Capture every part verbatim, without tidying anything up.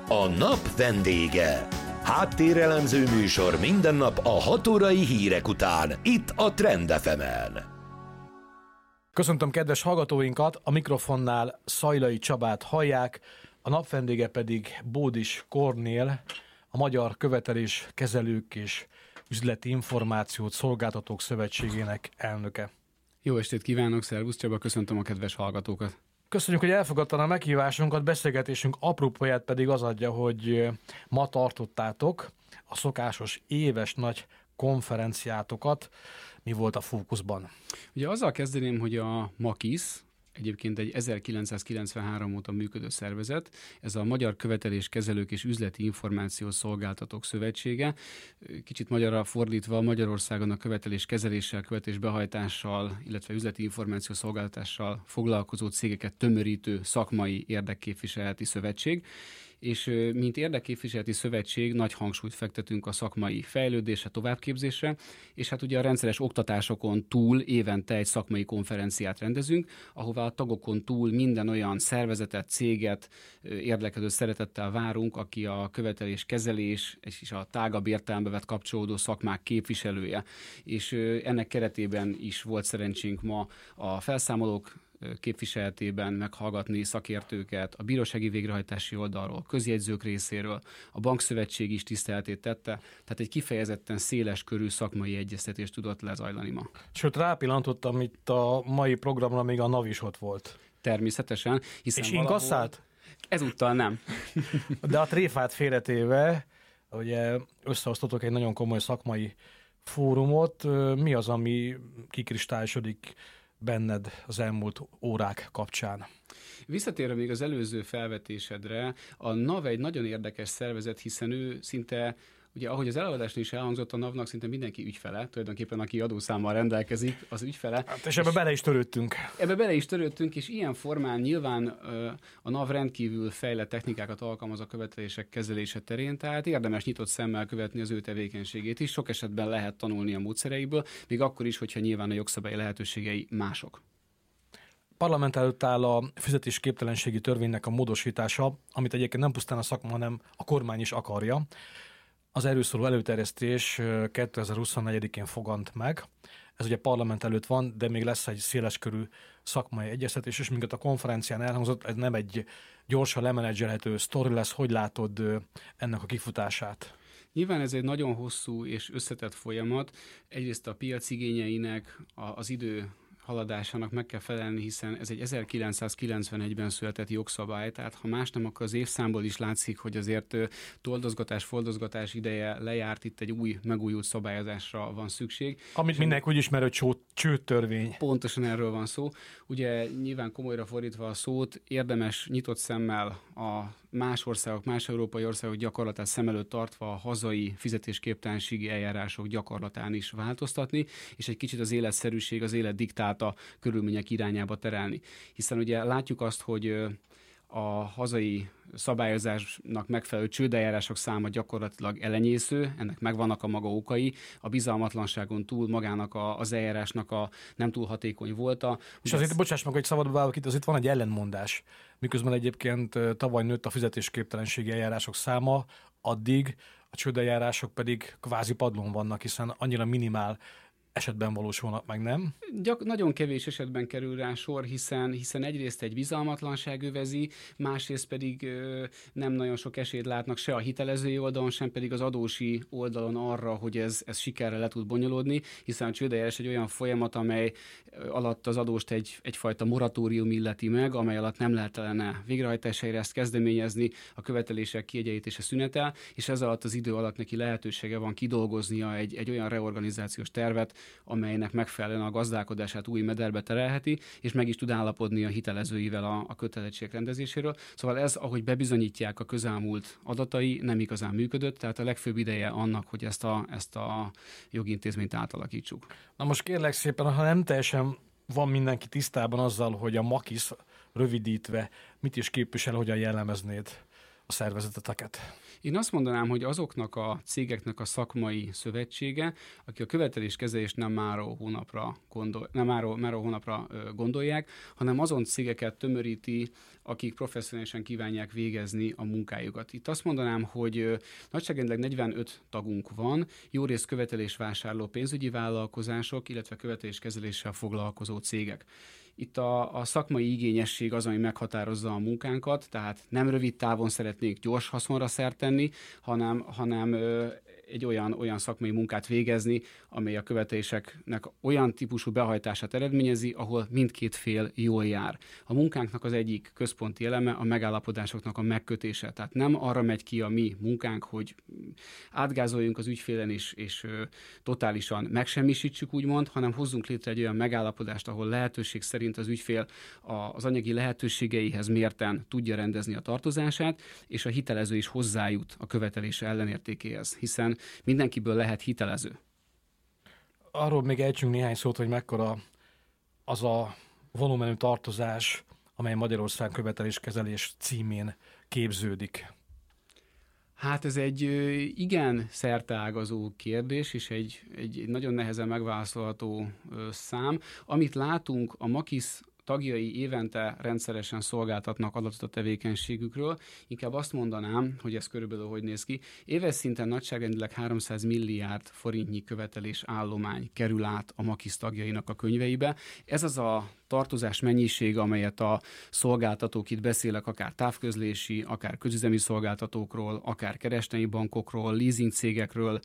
A nap vendége. Háttérelemző műsor minden nap a hat órai hírek után, itt a Trend ef emen. Köszöntöm kedves hallgatóinkat, a mikrofonnál Szajlai Csabát hallják, a nap vendége pedig Bódis Kornél, a Magyar Követelés Kezelők és Üzleti Információt Szolgáltatók Szövetségének elnöke. Jó estét kívánok, szervusz Csaba, köszöntöm a kedves hallgatókat. Köszönjük, hogy elfogadtad a meghívásunkat, beszélgetésünk apropóját pedig az adja, hogy ma tartottátok a szokásos éves nagy konferenciátokat. Mi volt a fókuszban? Ugye azzal kezdeném, hogy a MAKISZ, egyébként egy ezerkilencszázkilencvenhárom óta működő szervezet, ez a Magyar Követelés Kezelők és Üzleti Információs Szolgáltatók Szövetsége. Kicsit magyarra fordítva Magyarországon a követelés kezeléssel, követelés behajtással, illetve üzleti információ szolgáltatással foglalkozó cégeket tömörítő szakmai érdekképviseleti szövetség. És mint érdekképviseleti szövetség nagy hangsúlyt fektetünk a szakmai fejlődésre, továbbképzésre, és hát ugye a rendszeres oktatásokon túl évente egy szakmai konferenciát rendezünk, ahová a tagokon túl minden olyan szervezetet, céget érdeklődő szeretettel várunk, aki a követelés kezelés és a tágabb értelembe vett kapcsolódó szakmák képviselője. És ennek keretében is volt szerencsénk ma a felszámolók képviseletében meghallgatni szakértőket, a bírósági végrehajtási oldalról, közjegyzők részéről, a bankszövetség is tiszteletét tette, tehát egy kifejezetten széles körű szakmai egyeztetés tudott lezajlani ma. Sőt, rápillantottam, itt a mai programra még a NAV is ott volt. Természetesen. Hiszen és valahol... inkasszált? Ezúttal nem. De a tréfát félretéve, ugye összeosztottok egy nagyon komoly szakmai fórumot, mi az, ami kikristályosodik benned az elmúlt órák kapcsán? Visszatérve még az előző felvetésedre, a NAV egy nagyon érdekes szervezet, hiszen ő szinte, ugye ahogy az előadásnál is elhangzott, a NAV-nak szinte mindenki ügyfele, tulajdonképpen aki adószámmal rendelkezik, az ügyfele. Hát, és ebbe bele is törődtünk. Ebbe bele is törődtünk, és ilyen formán nyilván a NAV rendkívül fejlett technikákat alkalmaz a követelések kezelése terén, tehát érdemes nyitott szemmel követni az ő tevékenységét is, sok esetben lehet tanulni a módszereiből, még akkor is, hogyha nyilván a jogszabályi lehetőségei mások. Parlament előtt áll a fizetésképtelenségi törvénynek a módosítása, amit egyébként nem pusztán a szakma, hanem a kormány is akarja. Az erről szóló előterjesztés kétezer-huszonnégyedikén fogant meg. Ez ugye parlament előtt van, de még lesz egy széleskörű szakmai egyeztetés, és minket a konferencián elhangzott, ez nem egy gyorsan lemenedzselhető sztori lesz. Hogy látod ennek a kifutását? Nyilván ez egy nagyon hosszú és összetett folyamat. Egyrészt a piac igényeinek, az idő haladásának meg kell felelni, hiszen ez egy ezerkilencszázkilencvenegyben született jogszabály, tehát ha más nem, akkor az évszámból is látszik, hogy azért toldozgatás, foldozgatás ideje lejárt, itt egy új, megújult szabályozásra van szükség. Amit és mindenki úgy ismer, hogy csőttörvény. Pontosan erről van szó. Ugye nyilván komolyra fordítva a szót, érdemes nyitott szemmel a más országok, más európai országok gyakorlatát szem előtt tartva a hazai fizetésképtelenségi eljárások gyakorlatán is változtatni, és egy kicsit az életszerűség, az élet diktálta körülmények irányába terelni. Hiszen ugye látjuk azt, hogy a hazai szabályozásnak megfelelő csődeljárások száma gyakorlatilag elenyésző, ennek megvannak a maga okai, a bizalmatlanságon túl magának a, az eljárásnak a nem túl hatékony volta. És azért, ez... bocsáss meg, hogy szabadba válok itt, azért van egy ellentmondás. Miközben egyébként tavaly nőtt a fizetésképtelenségi eljárások száma, addig a csődeljárások pedig kvázi padlón vannak, hiszen annyira minimál esetben valósulnak meg, nem? Gyak, nagyon kevés esetben kerül rá sor, hiszen, hiszen egyrészt egy bizalmatlanság övezi, másrészt pedig ö, nem nagyon sok esélyt látnak se a hitelezői oldalon, sem pedig az adósi oldalon arra, hogy ez, ez sikerrel le tud bonyolódni, hiszen a csődeljárás egy olyan folyamat, amely alatt az adóst egy, egyfajta moratórium illeti meg, amely alatt nem lehet ellene végrehajtására ezt kezdeményezni, a követelések kiegyenlítése szünetel, és ez alatt az idő alatt neki lehetősége van kidolgoznia egy, egy olyan reorganizációs tervet, amelynek megfelelően a gazdálkodását új mederbe terelheti, és meg is tud állapodni a hitelezőivel a, a kötelezettség rendezéséről. Szóval ez, ahogy bebizonyítják a közelmúlt adatai, nem igazán működött, tehát a legfőbb ideje annak, hogy ezt a, ezt a jogintézményt átalakítsuk. Na most kérlek szépen, ha nem teljesen van mindenki tisztában azzal, hogy a MAKISZ rövidítve mit is képvisel, hogyan jellemeznéd a szervezeteket? Én azt mondanám, hogy azoknak a cégeknek a szakmai szövetsége, aki a követeléskezelést nem máró hónapra, gondol, nem máró, máró hónapra gondolják, hanem azon cégeket tömöríti, akik professzionálisan kívánják végezni a munkájukat. Itt azt mondanám, hogy nagyságrendileg negyvenöt tagunk van, jó rész követelésvásárló pénzügyi vállalkozások, illetve követeléskezeléssel foglalkozó cégek. Itt a, a szakmai igényesség az, ami meghatározza a munkánkat, tehát nem rövid távon szeretnék gyors haszonra szert tenni, hanem, hanem ö, egy olyan, olyan szakmai munkát végezni, amely a követeléseknek olyan típusú behajtását eredményezi, ahol mindkét fél jól jár. A munkánknak az egyik központi eleme a megállapodásoknak a megkötése. Tehát nem arra megy ki a mi munkánk, hogy átgázoljunk az ügyfélen és, és ö, totálisan megsemmisítsük, úgymond, hanem hozzunk létre egy olyan megállapodást, ahol lehetőség szerint az ügyfél az anyagi lehetőségeihez mérten tudja rendezni a tartozását, és a hitelező is hozzájut a követelése ellenértékéhez, hiszen mindenkiből lehet hitelező. Arról még ejtsünk néhány szót, hogy mekkora az a volumenű tartozás, amely Magyarország követeléskezelés címén képződik. Hát ez egy igen szerteágazó kérdés, és egy, egy nagyon nehezen megválaszolható szám. Amit látunk, a Makisz tagjai évente rendszeresen szolgáltatnak adatot a tevékenységükről. Inkább azt mondanám, hogy ez körülbelül hogy néz ki. Éves szinten nagyságrendileg háromszáz milliárd forintnyi követelés állomány kerül át a Makisz tagjainak a könyveibe. Ez az a tartozás mennyiség, amelyet a szolgáltatók, itt beszélek akár távközlési, akár közüzemi szolgáltatókról, akár kereskedelmi bankokról, leasing cégekről,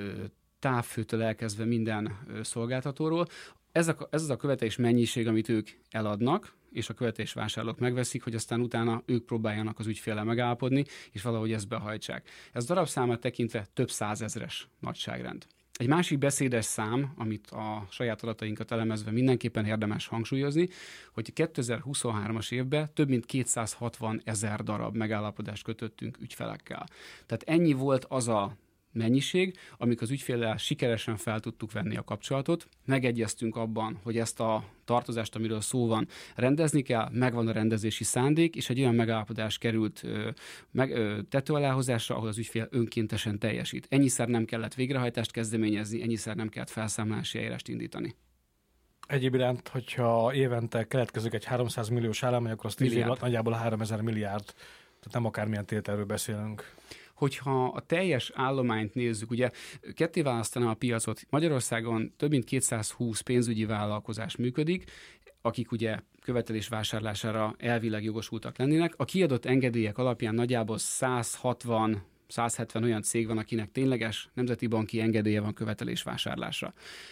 távfőtől elkezdve minden szolgáltatóról. Ez, a, ez az a követelés mennyiség, amit ők eladnak, és a követelésvásárlók megveszik, hogy aztán utána ők próbáljanak az ügyféllel megállapodni, és valahogy ezt behajtsák. Ez darabszámát tekintve több százezres nagyságrend. Egy másik beszédes szám, amit a saját adatainkat elemezve mindenképpen érdemes hangsúlyozni, hogy kétezer-huszonhármas évben több mint kétszázhatvan ezer darab megállapodást kötöttünk ügyfelekkel. Tehát ennyi volt az a mennyiség, amikor az ügyféllel sikeresen fel tudtuk venni a kapcsolatot, megegyeztünk abban, hogy ezt a tartozást, amiről szó van, rendezni kell, megvan a rendezési szándék, és egy olyan megállapodás került ö, meg, ö, tető aláhozásra, ahol az ügyfél önkéntesen teljesít. Ennyiszer nem kellett végrehajtást kezdeményezni, ennyiszer nem kellett felszámolási eljárást indítani. Egyéb iránt, hogyha évente keletkezik egy háromszáz milliós állomány, akkor az tíz év alatt nagyjából háromezer milliárd, tehát nem akármilyen tételről beszélünk. Hogyha a teljes állományt nézzük, ugye ketté választanám a piacot, Magyarországon több mint kétszázhúsz pénzügyi vállalkozás működik, akik ugye követelés vásárlására elvileg jogosultak lennének. A kiadott engedélyek alapján nagyjából száz hatvan száz hetven olyan cég van, akinek tényleges nemzeti banki engedélye van követelés vásárlásra.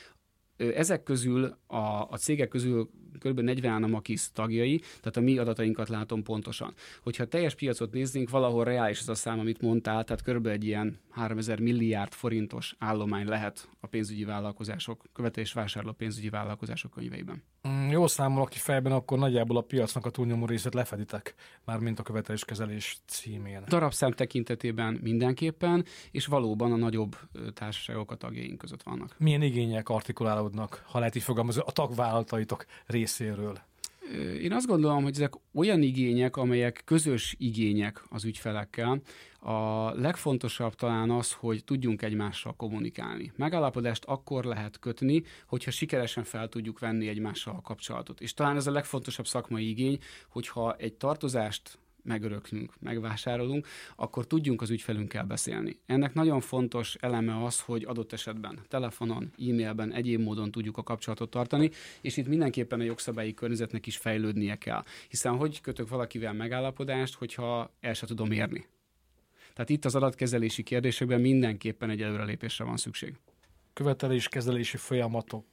Ezek közül, a, a cégek közül kb. negyven a Makisz tagjai, tehát a mi adatainkat látom pontosan. Hogyha a teljes piacot néznénk, valahol reális ez a szám, amit mondtál, tehát kb. Egy ilyen háromezer milliárd forintos állomány lehet a pénzügyi vállalkozások, követelésvásárló pénzügyi vállalkozások könyveiben. Mm, jól számolok ki fejben, akkor nagyjából a piacnak a túlnyomó részét lefeditek, mármint a követeléskezelés címén. Darabszám tekintetében mindenképpen, és valóban a nagyobb társaságok a tagjaink között vannak. Milyen igények artikulálódnak, ha lehet így fogalmazni, a tagvállalataitok részéről? Én azt gondolom, hogy ezek olyan igények, amelyek közös igények az ügyfelekkel. A legfontosabb talán az, hogy tudjunk egymással kommunikálni. Megállapodást akkor lehet kötni, hogyha sikeresen fel tudjuk venni egymással a kapcsolatot. És talán ez a legfontosabb szakmai igény, hogyha egy tartozást megöröklünk, megvásárolunk, akkor tudjunk az ügyfelünkkel beszélni. Ennek nagyon fontos eleme az, hogy adott esetben telefonon, e-mailben, egyéb módon tudjuk a kapcsolatot tartani, és itt mindenképpen a jogszabályi környezetnek is fejlődnie kell. Hiszen hogy kötök valakivel megállapodást, hogyha el se tudom érni. Tehát itt az adatkezelési kérdésekben mindenképpen egy előrelépésre van szükség. Követeléskezelési folyamatok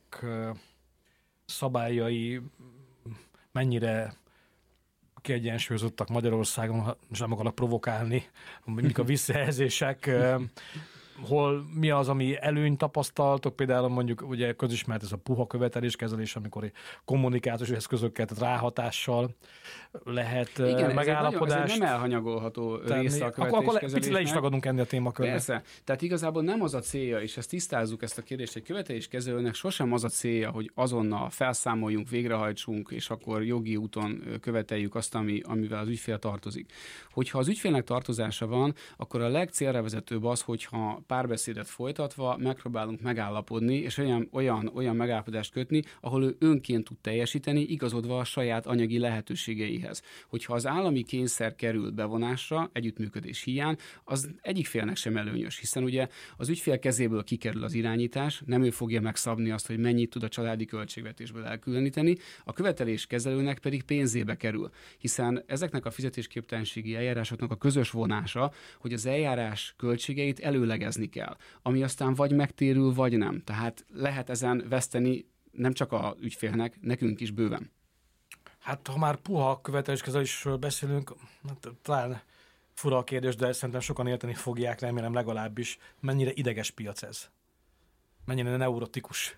szabályai mennyire kiegyensúlyozottak Magyarországon, és nem akarok provokálni, mindig a visszajelzések. hol mi az, ami előny tapasztaltok, például mondjuk ugye közismert ez a puha követeléskezelés, amikor kommunikációs eszközöket ráhatással lehet igen, megállapodást. Ez egy nem elhanyagolható része a követeléskezelésnek. Akkor, akkor picit le is tagadunk enni a témakörbe. Persze. Tehát igazából nem az a célja, és ezt tisztázzuk ezt a kérdést, egy követeléskezelőnek sosem az a célja, hogy azonnal felszámoljunk, végrehajtsunk, és akkor jogi úton követeljük azt, ami, amivel az ügyfél tartozik. Hogyha az ügyfélnek tartozása van, akkor a legcélra vezetőbb az, hogyha párbeszédet folytatva megpróbálunk megállapodni, és olyan, olyan, olyan megállapodást kötni, ahol ő önként tud teljesíteni, igazodva a saját anyagi lehetőségeihez. Hogyha az állami kényszer kerül bevonásra, együttműködés hiány, az egyik félnek sem előnyös, hiszen ugye az ügyfél kezéből kikerül az irányítás, nem ő fogja megszabni azt, hogy mennyit tud a családi költségvetésből elkülöníteni, a követeléskezelőnek pedig pénzébe kerül, hiszen ezeknek a fizetésképtelenségi eljárásoknak a közös vonása, hogy az eljárás költségeit előlegezni kell, ami aztán vagy megtérül, vagy nem. Tehát lehet ezen veszteni nem csak az ügyfélnek, nekünk is bőven. Hát ha már puha követeléskezelésről beszélünk, hát, talán fura a kérdés, de szerintem sokan érteni fogják, remélem legalábbis, mennyire ideges piac ez. Mennyire neurotikus.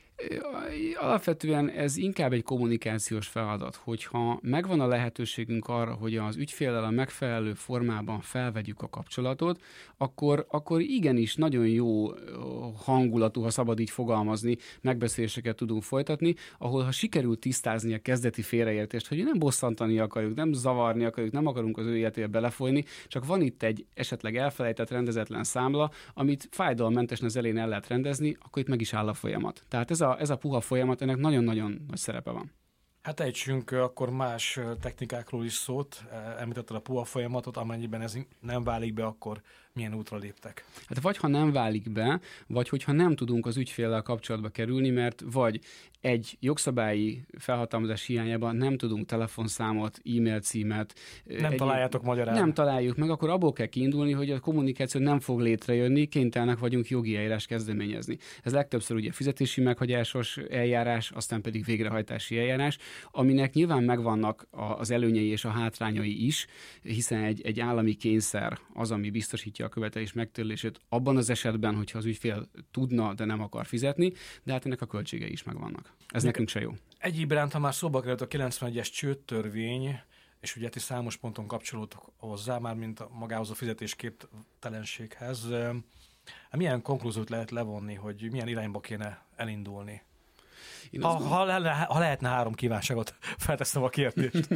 Alapvetően ez inkább egy kommunikációs feladat, hogyha megvan a lehetőségünk arra, hogy az ügyféllel a megfelelő formában felvegyük a kapcsolatot, akkor, akkor igenis nagyon jó hangulatú, ha szabad így fogalmazni, megbeszéléseket tudunk folytatni, ahol ha sikerül tisztázni a kezdeti félreértést, hogy nem bosszantani akarjuk, nem zavarni akarjuk, nem akarunk az ő életébe belefolyni, csak van itt egy esetleg elfelejtett, rendezetlen számla, amit fájdalommentesen az elején el lehet rendezni, akkor itt meg is áll a folyamat. Tehát ez a Ez a puha folyamat, ennek nagyon-nagyon nagy szerepe van. Hát ejtsünk akkor más technikákról is szót. Említetted a puha folyamatot, amennyiben ez nem válik be, akkor milyen útra léptek? Hát vagy ha nem válik be, vagy hogyha nem tudunk az ügyféllel kapcsolatba kerülni, mert vagy egy jogszabályi felhatalmazás hiányában nem tudunk telefonszámot, e-mail címet. Nem egy, találjátok magyarán. Nem találjuk meg, akkor abból kell kiindulni, hogy a kommunikáció nem fog létrejönni, kénytelenek vagyunk jogi eljárás kezdeményezni. Ez legtöbbször ugye fizetési meghagyásos eljárás, aztán pedig végrehajtási eljárás, aminek nyilván megvannak az előnyei és a hátrányai is, hiszen egy, egy állami kényszer az, ami biztosítja a követelés megtörlését abban az esetben, hogyha az ügyfél tudna, de nem akar fizetni, de hát ennek a költségei is megvannak. Ez Még nekünk se jó. Egyéb iránt, ha már szóba került a kilencvenegyes csődtörvény, és ugye ti számos ponton kapcsolódtok hozzá, már mint a magához a fizetésképtelenséghez, milyen konklúziót lehet levonni, hogy milyen irányba kéne elindulni? Ha, ha, le, ha lehetne három kívánságot, felteszem a kérdést.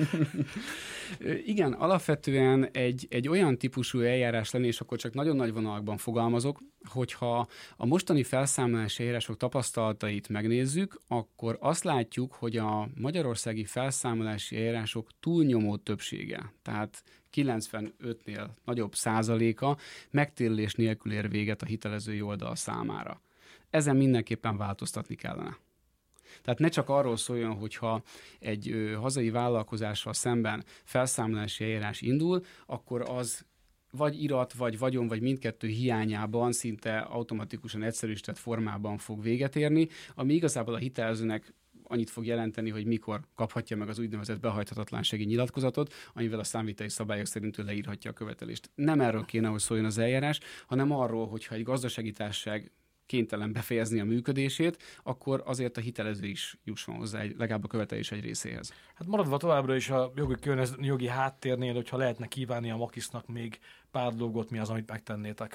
Igen, alapvetően egy, egy olyan típusú eljárás lenni, és akkor csak nagyon nagy vonalakban fogalmazok, hogyha a mostani felszámolási eljárások tapasztalatait megnézzük, akkor azt látjuk, hogy a magyarországi felszámolási eljárások túlnyomó többsége, tehát kilencvenötnél nagyobb százaléka megtérülés nélkül ér véget a hitelezői oldal számára. Ezen mindenképpen változtatni kellene. Tehát ne csak arról szóljon, hogyha egy ö, hazai vállalkozással szemben felszámolási eljárás indul, akkor az vagy irat, vagy vagyon, vagy mindkettő hiányában szinte automatikusan egyszerűsített formában fog véget érni, ami igazából a hitelezőnek annyit fog jelenteni, hogy mikor kaphatja meg az úgynevezett behajthatatlansági nyilatkozatot, amivel a számviteli szabályok szerint ő leírhatja a követelést. Nem erről kéne, hogy szóljon az eljárás, hanem arról, hogyha egy gazdasági társaság kénytelen befejezni a működését, akkor azért a hitelező is jusson hozzá egy, legalább a követelés egy részéhez. Hát maradva továbbra is a jogi, környez, jogi háttérnél, hogyha lehetne kívánni a Makisznak még pár dolgot, mi az, amit megtennétek?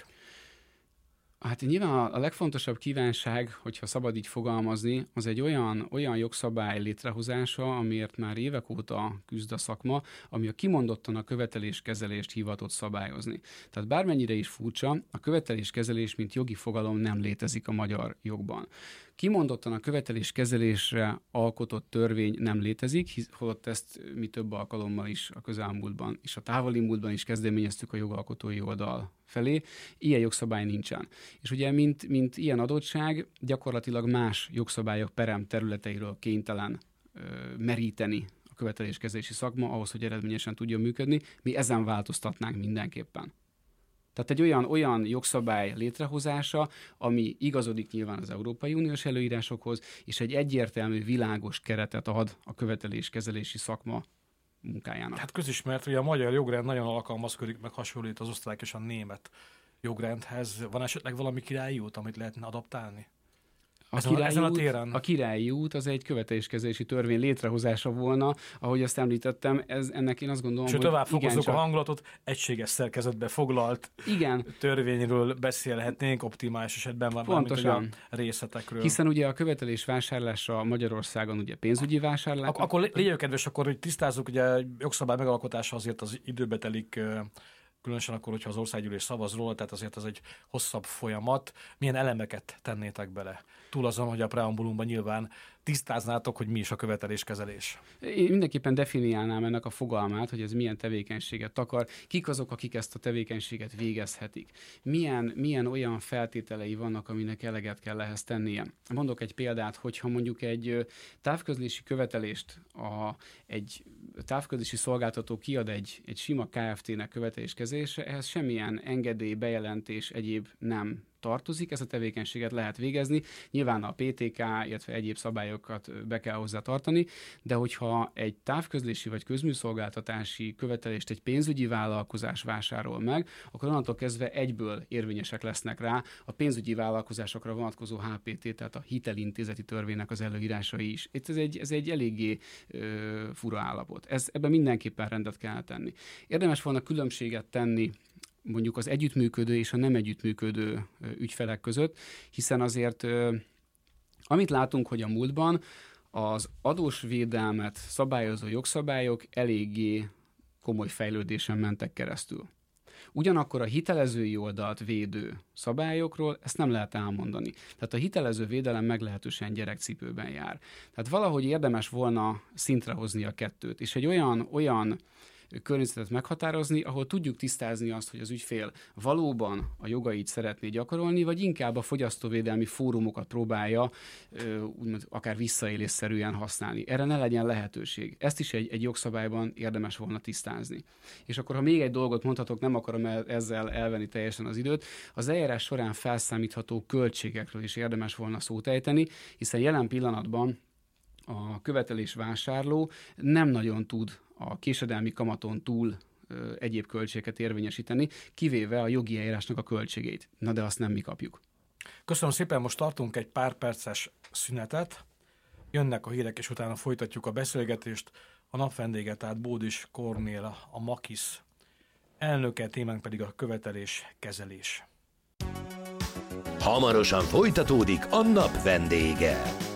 Hát nyilván a legfontosabb kívánság, hogyha szabad így fogalmazni, az egy olyan, olyan jogszabály létrehozása, amiért már évek óta küzd a szakma, ami a kimondottan a követeléskezelést hivatott szabályozni. Tehát bármennyire is furcsa, a követeléskezelés, mint jogi fogalom nem létezik a magyar jogban. Kimondottan a követeléskezelésre alkotott törvény nem létezik, holott ezt mi több alkalommal is a közelmúltban és a távoli múltban is kezdeményeztük a jogalkotói oldal felé. Ilyen jogszabály nincsen. És ugye, mint, mint ilyen adottság, gyakorlatilag más jogszabályok perem területeiről kénytelen ö, meríteni a követeléskezelési szakma ahhoz, hogy eredményesen tudjon működni. Mi ezen változtatnánk mindenképpen. Tehát egy olyan, olyan jogszabály létrehozása, ami igazodik nyilván az Európai Uniós előírásokhoz, és egy egyértelmű, világos keretet ad a követeléskezelési szakma munkájának. Hát közismert, hogy a magyar jogrend nagyon alkalmazkodik, meg hasonlít az osztrák és a német jogrendhez van esetleg valami királyi út, amit lehetne adaptálni? A ezen, királyi, ezen a, út, téren? a királyi út az egy követeléskezelési törvény létrehozása volna, ahogy azt említettem, ez, ennek én azt gondolom, Sőt, hogy tovább fokozzuk csak... a hangulatot, egységes szerkezetbe foglalt igen. törvényről beszélhetnénk, optimális esetben van pontosan a részletekről. Hiszen ugye a követelés vásárlása Magyarországon ugye pénzügyi vásárlás. Ak- akkor legyünk kedves, akkor hogy tisztázzuk, ugye jogszabály megalkotása azért az időbe telik, különösen akkor, hogyha az országgyűlés szavaz róla, tehát azért ez egy hosszabb folyamat. Milyen elemeket tennétek bele? Túl azon, hogy a preambulumban nyilván tisztáznátok, hogy mi is a követeléskezelés. Én mindenképpen definiálnám ennek a fogalmát, hogy ez milyen tevékenységet takar, kik azok, akik ezt a tevékenységet végezhetik. Milyen, milyen olyan feltételei vannak, aminek eleget kell ehhez tennie. Mondok egy példát, hogyha mondjuk egy távközlési követelést a, egy távközlési szolgáltató kiad egy, egy sima ká ef té-nek követeléskezése, ehhez semmilyen engedély, bejelentés, egyéb nem tartozik, ezt a tevékenységet lehet végezni. Nyilván a pé té ká, illetve egyéb szabályokat be kell hozzá tartani, de hogyha egy távközlési vagy közműszolgáltatási követelést egy pénzügyi vállalkozás vásárol meg, akkor onnantól kezdve egyből érvényesek lesznek rá a pénzügyi vállalkozásokra vonatkozó há pé té, tehát a hitelintézeti törvénynek az előírásai is. Itt ez egy, ez egy eléggé ö, fura állapot. Ez, ebben mindenképpen rendet kell tenni. Érdemes volna különbséget tenni mondjuk az együttműködő és a nem együttműködő ügyfelek között, hiszen azért amit látunk, hogy a múltban az adósvédelmet szabályozó jogszabályok eléggé komoly fejlődésen mentek keresztül. Ugyanakkor a hitelezői oldalt védő szabályokról ezt nem lehet elmondani. Tehát a hitelező védelem meglehetősen gyerekcipőben jár. Tehát valahogy érdemes volna szintre hozni a kettőt, és egy olyan, olyan környezetet meghatározni, ahol tudjuk tisztázni azt, hogy az ügyfél valóban a jogait szeretné gyakorolni, vagy inkább a fogyasztóvédelmi fórumokat próbálja úgymond akár visszaélésszerűen használni. Erre ne legyen lehetőség. Ezt is egy, egy jogszabályban érdemes volna tisztázni. És akkor, ha még egy dolgot mondhatok, nem akarom ezzel elvenni teljesen az időt, az eljárás során felszámítható költségekről is érdemes volna szót ejteni, hiszen jelen pillanatban a követelés vásárló nem nagyon tud a késedelmi kamaton túl ö, egyéb költségeket érvényesíteni, kivéve a jogi eljárásnak a költségeit. Na de azt nem mi kapjuk. Köszönöm szépen, most tartunk egy pár perces szünetet. Jönnek a hírek, és utána folytatjuk a beszélgetést. A nap vendége, tehát Bódis Kornél, a Makisz elnöke, témánk pedig a követelés kezelés. Hamarosan folytatódik a nap vendége.